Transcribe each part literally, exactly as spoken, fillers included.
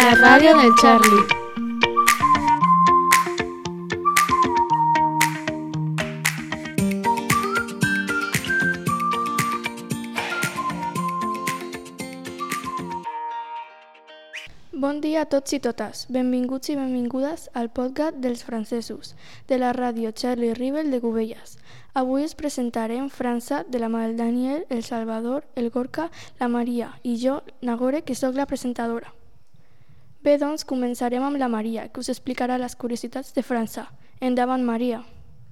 La ràdio del Charlie. Bon dia a tots i totes. Benvinguts i benvingudes al podcast dels francesos de la ràdio Charlie Rivel de Cubelles. Avui us presentarem França de la mà del Daniel, el Salvador, el Gorka, la Maria i jo, Nagore, que sóc la presentadora. Bé, doncs, començarem amb la Maria, que us explicarà les curiositats de França. Endavant, Maria.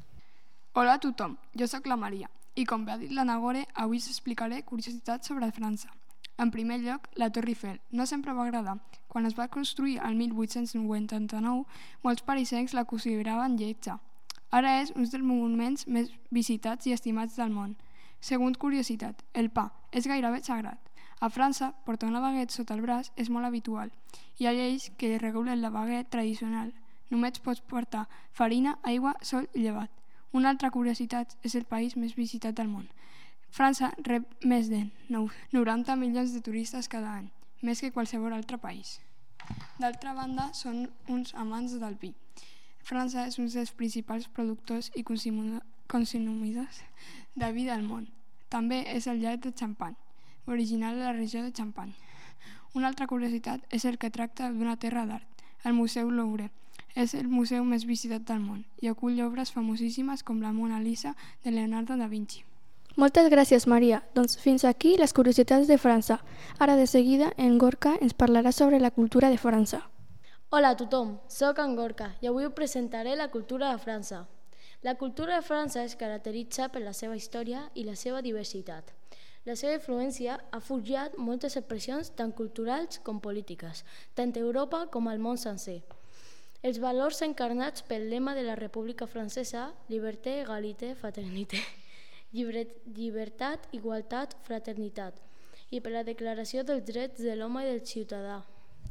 Hola a tothom, jo sóc la Maria i com bé ha dit la Nagore, avui us explicaré curiositats sobre França. En primer lloc, la Torre Eiffel no sempre va agradar. Quan es va construir el mil vuit-cents vuitanta-nou, molts parisencs la consideraven lletja. Ara és un dels monuments més visitats i estimats del món. Segons curiositat, el pa és gairebé sagrat. A França, portar una baguette sota el braç és molt habitual. Hi ha lleis que regulen la baguette tradicional. Només pots portar farina, aigua, sol i llevat. Una altra curiositat és el país més visitat del món. França rep més de noranta milions de turistes cada any, més que qualsevol altre país. D'altra banda, són uns amants del vi. França és un dels principals productors i consumidors de vi del món. També és el llar de Champagne, original de la regió de Champagne. Una altra curiositat és el que tracta d'una terra d'art. El Museu Louvre és el museu més visitat del món i acull obres famosíssimes com la Mona Lisa de Leonardo da Vinci. Moltes gràcies, Maria. Doncs fins aquí les curiositats de França. Ara de seguida en Gorka ens parlarà sobre la cultura de França. Hola a tothom, soc en Gorka i avui us presentaré la cultura de França. La cultura de França es caracteritza per la seva història i la seva diversitat. La seva influència ha forjat moltes expressions tant culturals com polítiques, tant a Europa com al món sencer. Els valors encarnats pel lema de la República Francesa, Liberté, Égalité, Fraternité, llibertat, igualtat, fraternitat, i per la Declaració dels Drets de l'Home i del Ciutadà.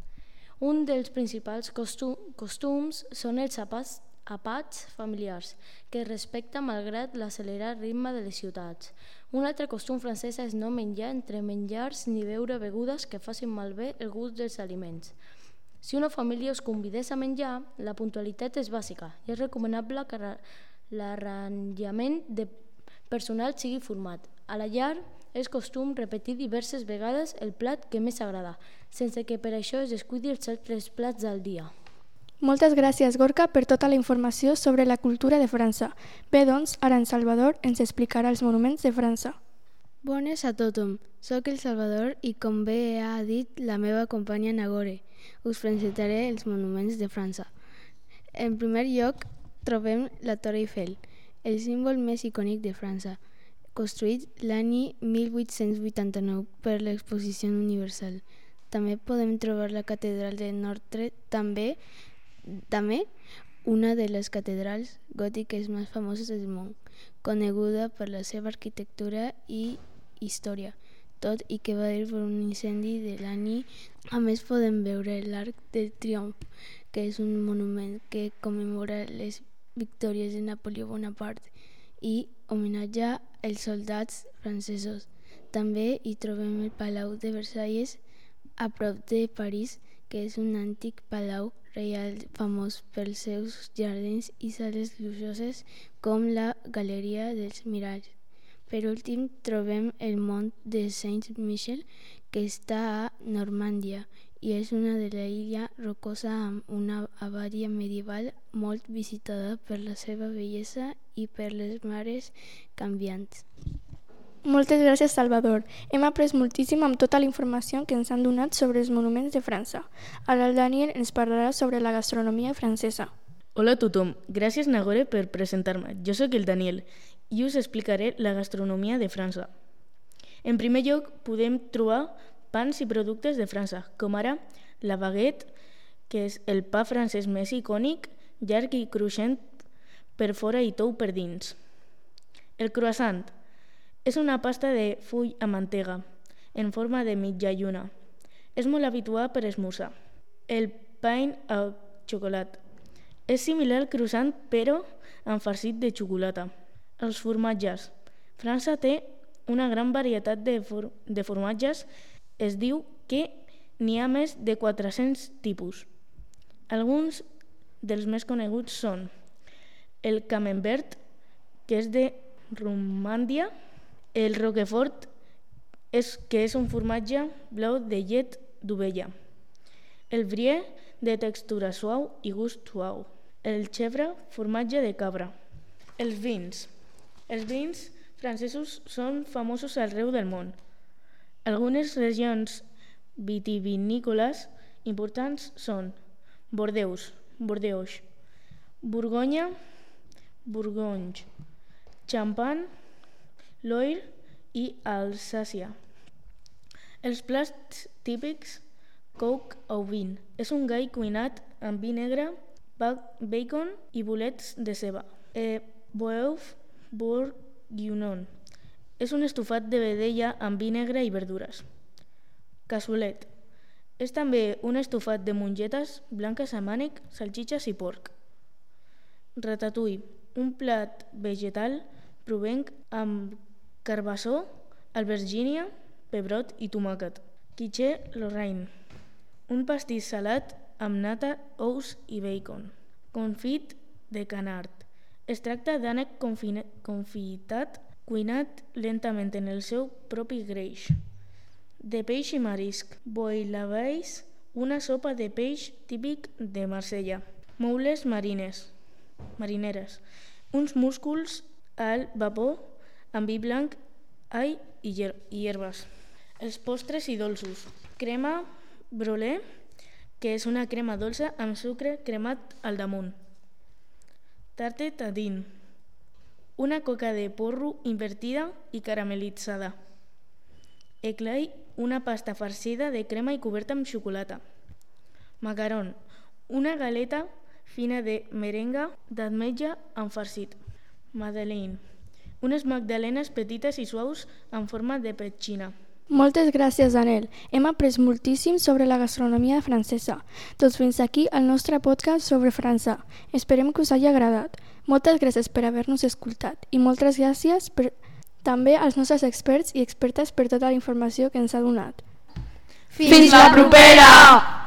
Un dels principals costum, costums són els àpats, àpats familiars, que es respecta malgrat l'accelerat ritme de les ciutats. Un altre costum francès és no menjar entre menjars ni beure begudes que facin malbé el gust dels aliments. Si una família us convidés a menjar, la puntualitat és bàsica i és recomanable que l'arranjament de personal sigui format. A la llar és costum repetir diverses vegades el plat que més agrada, sense que per això es descuidi els altres plats del dia. Moltes gràcies, Gorka, per tota la informació sobre la cultura de França. Bé, doncs, ara en Salvador ens explicarà els monuments de França. Bones a tothom, soc el Salvador i com bé ha dit la meva companya Nagore, us presentaré els monuments de França. En primer lloc trobem la Torre Eiffel, el símbol més icònic de França, construït l'any mil vuit-cents vuitanta-nou per l'Exposició Universal. També podem trobar la catedral de Notre Dame, també una de les catedrals gòtiques més famoses del món, coneguda per la seva arquitectura i història, tot i que va dir per un incendi de l'any. A més podem veure l'Arc de Triomf, que és un monument que commemora les victòries de Napoleó Bonaparte i homenatja els soldats francesos. També hi trobem el Palau de Versalles a prop de París, que és un antic palau reial famós pels seus jardins i sales luxoses com la Galeria dels Miralls. Per últim trobem el Mont de Saint-Michel, que està a Normàndia i és una de l'illa rocosa amb una abadia medieval molt visitada per la seva bellesa i per les mares canviants. Moltes gràcies, Salvador. Hem après moltíssim amb tota la informació que ens han donat sobre els monuments de França. Ara el Daniel ens parlarà sobre la gastronomia francesa. Hola a tothom. Gràcies, Nagore, per presentar-me. Jo sóc el Daniel i us explicaré la gastronomia de França. En primer lloc, podem trobar pans i productes de França, com ara la baguette, que és el pa francès més icònic, llarg i cruixent per fora i tou per dins. El croissant és una pasta de full amb mantega, en forma de mitja lluna. És molt habitual per esmorzar. El pain au chocolat és similar al croissant, però amb farcit de xocolata. Els formatges. França té una gran varietat de, for- de formatges. Es diu que n'hi ha més de quatre-cents tipus. Alguns dels més coneguts són el camembert, que és de Romàndia, el roquefort, és, que és un formatge blau de llet d'ovella, el brie, de textura suau i gust suau, el chèvre, formatge de cabra. Els vins. Els vins francesos són famosos arreu del món. Algunes regions vitivinícoles importants són Bordeus, Bordeus, Borgonya, Bourgogne, Champagne, Loire i Alsàcia. Els plats típics: coq au vin. És un gall cuinat amb vi negre, bacon i bolets de ceba. Eh, Bœuf bourguignon. És un estofat de vedella amb vi negre i verdures. Cassoulet. És també un estofat de mongetes blanques amb ànec, salsitxes i porc. Ratatouille. Un plat vegetal provenc amb carbassó, albergínia, pebrot i tomàquet. Quiche Lorraine. Un pastís salat amb nata, ous i bacon. Confit de canard. Es tracta d'ànec confitat cuinat lentament en el seu propi greix. De peix i marisc. Bouillabaisse, una sopa de peix típic de Marsella. Moules marines, marineres. Uns músculs al vapor amb vi blanc, all i hierbes. Els postres i dolços. Crema brûlée, que és una crema dolça amb sucre cremat al damunt. Tarte tatin, una coca de porro invertida i caramelitzada. Éclair, una pasta farcida de crema i coberta amb xocolata. Macaron, una galeta fina de merenga d'ametlla amb farcit. Madeleine, unes magdalenes petites i suaus en forma de petxina. Moltes gràcies, Anel. Hem après moltíssim sobre la gastronomia francesa. Doncs fins aquí el nostre podcast sobre França. Esperem que us hagi agradat. Moltes gràcies per haver-nos escoltat i moltes gràcies per... també als nostres experts i expertes per tota la informació que ens ha donat. Fins la propera!